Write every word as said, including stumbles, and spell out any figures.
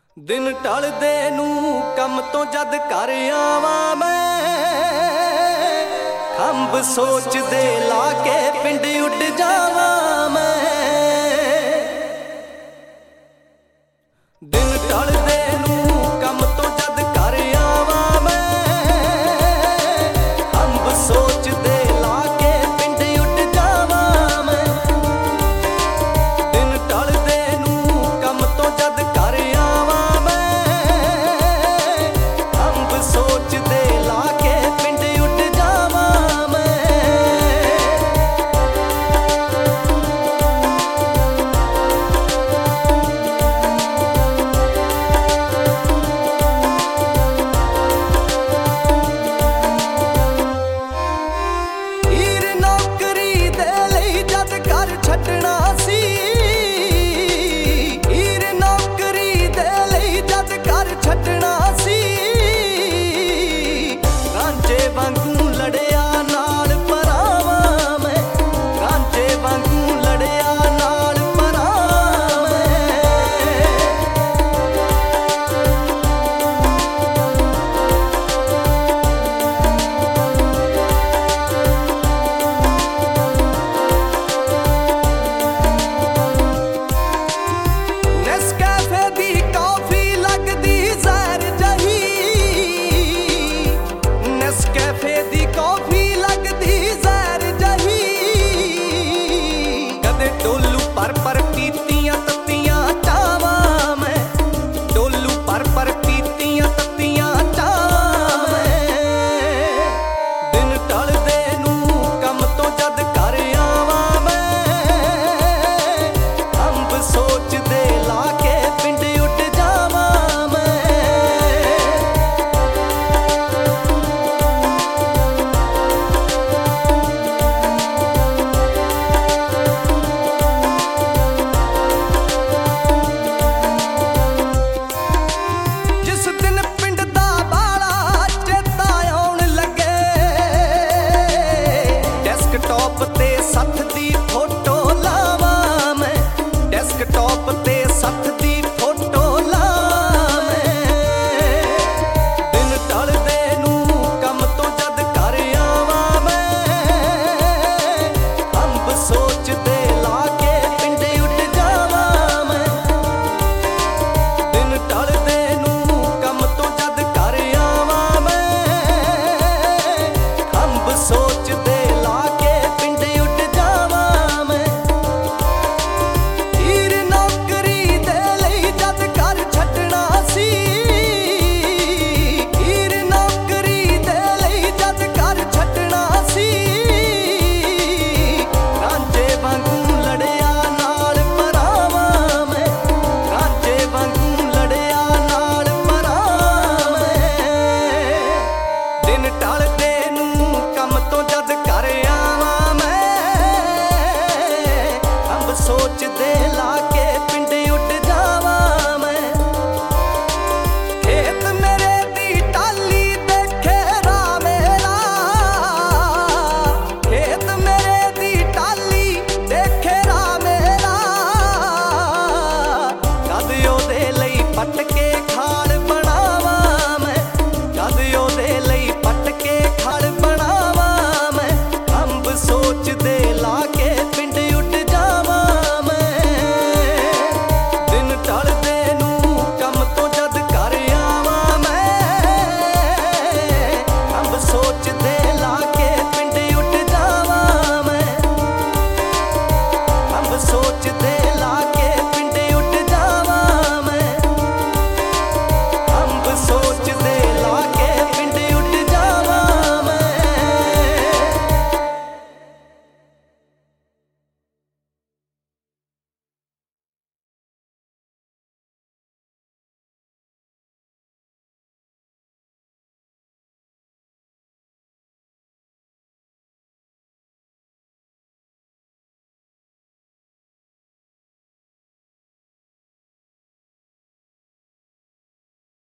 ਦਿਨ ਢਲਦੇ ਨੂੰ ਕੰਮ ਤੋਂ ਜਦ ਘਰ ਆਵਾਂ ਮੈਂ, ਖੰਭ ਸੋਚਦੇ ਲਾ ਕੇ ਪਿੰਡ ਉੱਡ ਜਾਵਾਂ ਮੈਂ। ਦਿਨ ਢਲਦੇ ਨੂੰ ਕੰਮ ਤੋਂ ਜਦ ਘਰ ਆਵਾਂ ਮੈਂ, ਖੰਭ ਸੋਚਦੇ ਲਾ ਕੇ ਪਿੰਡ ਉੱਡ ਜਾਵਾਂ ਮੈਂ। ਦਿਨ ਢਲਦੇ ਨੂੰ ਕੰਮ ਤੋਂ ਜਦ ਘਰ ਆਵਾਂ ਮੈਂ, ਖੰਭ ਸੋਚਦੇ ਲਾ ਕੇ ਪਿੰਡ ਉੱਡ ਜਾਵਾਂ ਮੈਂ। ਹੀਰ ਨੌਕਰੀ ਦੇ ਲਈ ਜਦ ਘਰ ਛੱਡਣਾ ਸੀ, ਹੀਰ ਨੌਕਰੀ ਦੇ ਲਈ ਜਦ ਘਰ ਛੱਡਣਾ ਸੀ, ਰਾਂਝੇ ਵਾਂਗੂ ਲੜਿਆ ਨਾਲ ਭਰਾਵਾਂ ਮੈਂ, ਰਾਂਝੇ ਵਾਂਗੂ ਲੜਿਆ ਨਾਲ ਭਰਾਵਾਂ ਮੈਂ। ਨੈਸਕੈਫੇ ਦੀ ਕੌਫੀ ਲੱਗਦੀ ਜ਼ਹਿਰ ਜਹੀ, ਨੈਸਕੈਫੇ ਦੀ ਕੌਫੀ ਲੱਗਦੀ ਜ਼ਹਿਰ ਜਹੀ। ਕਦੇ ਡੋਲੂ ਪਰ ਪਰ ਪੀਤੀਆਂ ਤੱਤੀਆਂ ਚਾਵਾਂ ਮੈਂ, ਡੋਲੂ ਪਰ ਪਰ ਪੀਤੀਆਂ ਤੱਤੀਆਂ ਚਾਵਾਂ ਮੈਂ। ਦਿਨ ਢਲਦੇ ਨੂੰ ਕੰਮ ਤੋਂ ਜਦ ਘਰ ਆਵਾਂ ਮੈਂ, ਖੰਭ ਸੋਚਦੇ ਲਾ ਕੇ ਪਿੰਡ ਉੱਡ ਜਾਵਾਂ ਮੈਂ। ਜਿਸ ਦਿਨ ਪਿੰਡ ਦਾ ਬਾਲਾ ਚੇਤਾ ਆਉਣ ਲੱਗੇ, ਡੈਸਕਟਾਪ ਤੇ ਸੱਥ ਦੀ ਫੋਟੋ ਲਾਵਾਂ ਮੈਂ, ਡੈਸਕਟਾਪ ਤੇ ਸੱਥ ਦੀ ਫੋਟੋ ਲਾਵਾਂ ਮੈਂ। ਦਿਨ ਢਲਦੇ ਨੂੰ ਕੰਮ ਤੋਂ ਜਦ ਘਰ ਆਵਾਂ ਮੈਂ, ਖੰਭ ਸੋਚਦੇ ਲਾ ਕੇ ਪਿੰਡ ਉੱਡ ਜਾਵਾਂ ਮੈਂ। ਦਿਨ ਢਲਦੇ ਨੂੰ ਕੰਮ ਤੋਂ ਜਦ ਘਰ ਆਵਾਂ ਮੈਂ, ਖੰਭ ਸੋਚਦੇ ਲਾ ਕੇ ਪਿੰਡ ਉੱਡ ਜਾਵਾਂ ਮੈਂ। ਹੀਰ ਨੌਕਰੀ ਦੇ ਲਈ ਜਦ ਘਰ ਛੱਡਣਾ ਸੀ, ਹੀਰ ਨੌਕਰੀ ਦੇ ਲਈ ਜਦ ਘਰ ਛੱਡਣਾ ਸੀ, ਰਾਂਝੇ ਵਾਂਗੂ ਲੜਿਆ ਨਾਲ ਭਰਾਵਾਂ ਮੈਂ, ਰਾਂਝੇ ਵਾਂਗੂ ਲੜਿਆ ਨਾਲ ਭਰਾਵਾਂ ਮੈਂ। ਦਿਨ ਢਲਦੇ ਨੂੰ ਕੰਮ ਤੋਂ ਜਦ ਘਰ ਆਵਾਂ ਮੈਂ, ਖੰਭ ਸੋਚਦੇ ਲਾ ਕੇ ਪਿੰਡ ਉੱਡ ਜਾਵਾਂ ਮੈਂ। ਖੇਤ ਮੇਰੇ ਦੀ ਟਾਹਲੀ ਦੇਖੇ ਰਾਹ ਮੇਰਾ, ਖੇਤ ਮੇਰੇ ਦੀ ਟਾਹਲੀ ਦੇਖੇ ਰਾਹ ਮੇਰਾ, ਕਦ ਉਹਦੇ ਲਈ ਪੱਟ ਕੇ